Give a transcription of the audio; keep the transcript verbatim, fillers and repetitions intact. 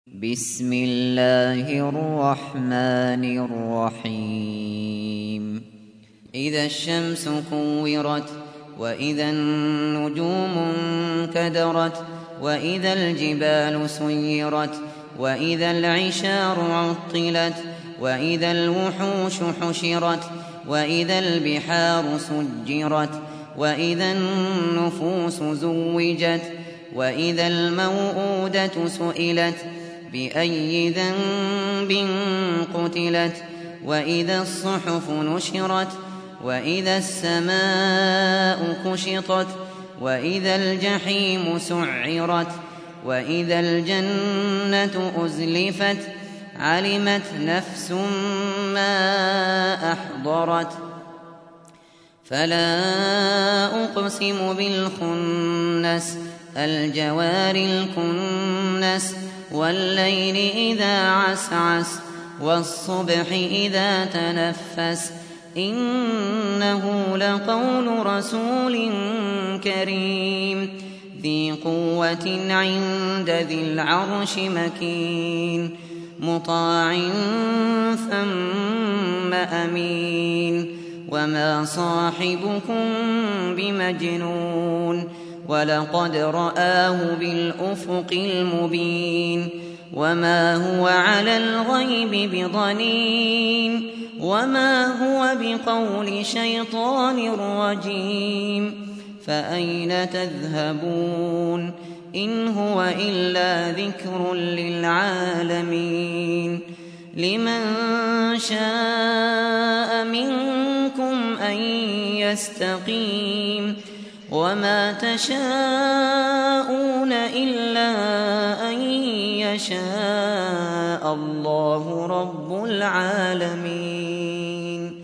بسم الله الرحمن الرحيم إذا الشمس كورت وإذا النجوم انكدرت وإذا الجبال سيرت وإذا العشار عطلت وإذا الوحوش حشرت وإذا البحار سجرت وإذا النفوس زوجت وإذا الموءودة سئلت بأي ذنب قتلت وإذا الصحف نشرت وإذا السماء كشطت وإذا الجحيم سعرت وإذا الجنة أزلفت علمت نفس ما أحضرت فلا أقسم بالخنس الجوار الكنس والليل إذا عسعس والصبح إذا تنفس إنه لقول رسول كريم ذي قوة عند ذي العرش مكين مطاع ثم أمين وما صاحبكم بمجنون ولقد رآه بالأفق المبين وما هو على الغيب بضنين وما هو بقول شيطان رجيم فأين تذهبون إن هو إلا ذكر للعالمين لمن شاء منكم أن يستقيم وما تشاءون إلا أن يشاء الله رب العالمين.